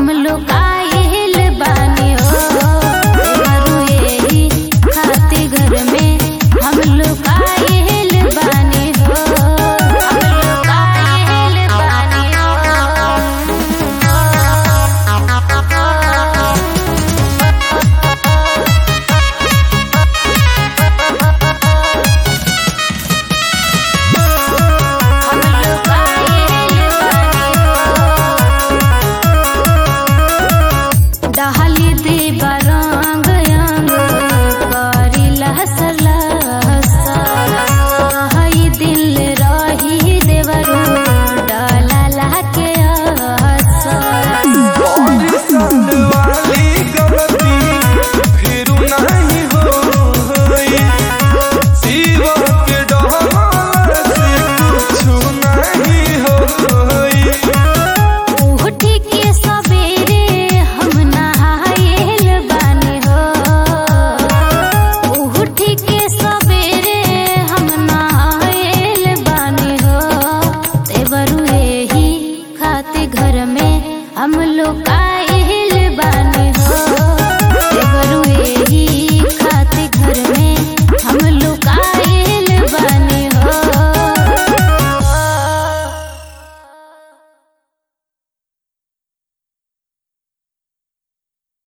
हम लोग आइल बानी हो देवरू यही खाती घर में हम लोग आइल बानी हो हम लोग आइल बानी हो डहली देबा रंग अंग करिला सलसा हई दिल रही देवरू डलाला के असर वाली गलती फिर नहीं होई शिव के डहर से कुछ नहीं होई उठ के सवेरे हम नहाइल बानी हो उठ के सवेरे हम नहाइल बानी हो देवरू यही खाती घर में हम लोग